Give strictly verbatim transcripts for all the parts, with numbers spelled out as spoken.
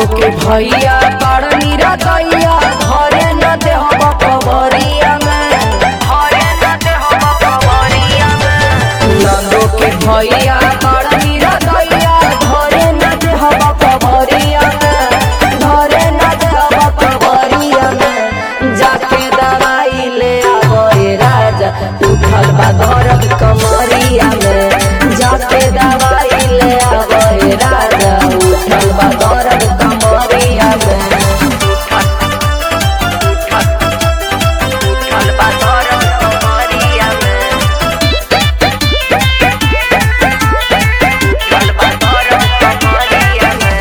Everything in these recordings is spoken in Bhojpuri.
के भैया बड़ मीरा दैया घरे न देह बकबरिया में घरे न देह बकबरिया में नंदो के भैया बड़ मीरा दैया घरे न देह बकबरिया में घरे न देह बकबरिया में जाके दवाई ले आवे राजा उठल बा दर्द कमरिया में जाके दवाई ले आवे राजा उठल बा दर्द कमरिया में उठल बा दर्द कमरिया में उठल बा दर्द कमरिया में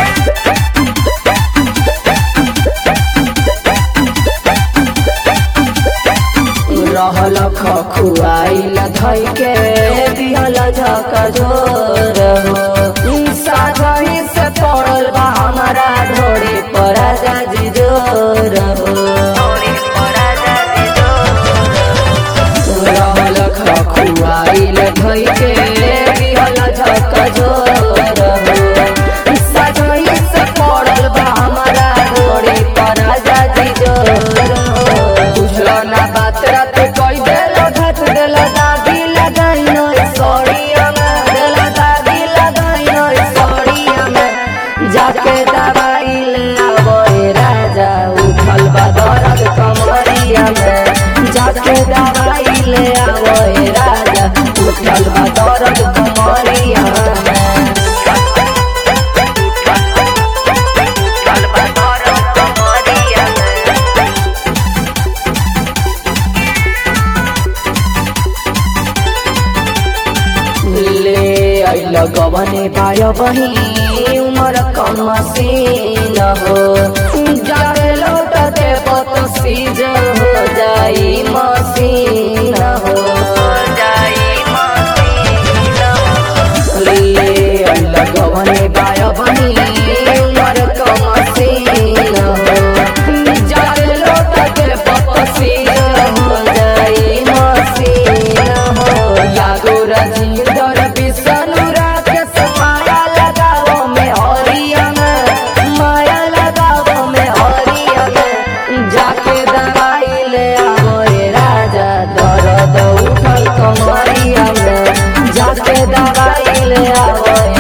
रहल खखुआइल धइ के दिहल झका जोर हो साझही से पड़ल बा हमारा ढोड़ी पर आजादी जोर हो रहल खखुआइल धइ के दिहल झका जोर हो साझही से पड़ल बा हमारा ढोड़ी पर आजादी जोर हो बुझल ना बात रात कोई देला घाट देला दादी लगाई नो सोड़िया में देला दादी लगाई नो सोड़िया में जाके दवाई ले आवे राजा उठल बा दर्द कमरिया में जाके दवाई ले आवे राजा उठल बा दर्द कमरिया में उठल बा दर्द कमरिया में ले आइल गवने पाय बही उमर कम सीन हो जाके लौटते पत सीज हो जाई मसीन हो जाई मसीन ले आइल गवने पाय बही उमर कम सीन हो जाके लौटते पत सीज हो जाई मसीन हो लागो रजी कमरिया में जाके दवाई ले आवे